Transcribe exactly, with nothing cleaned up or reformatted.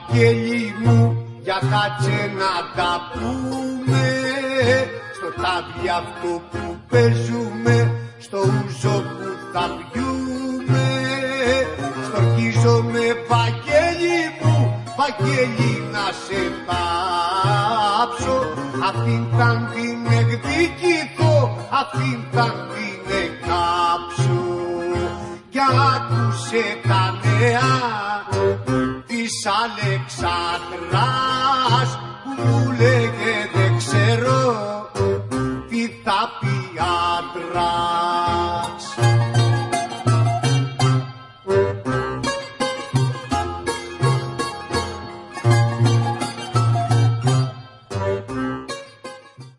Βαγγέλη μου, για κάτσε να τα πούμε. Στο τάβλι αυτό που παίζουμε, στο ούζο που θα πιούμε. Στορκίζομαι Βαγγέλη μου, Βαγγέλη να σε πάψω. Αυτήν ταν την εκδικηθώ, αυτήν ταν την εκάψω. Κι άκουσε τα νέα της Αλεξάνδρας που μου λέγε δεν ξέρω τι θα πει άντρας.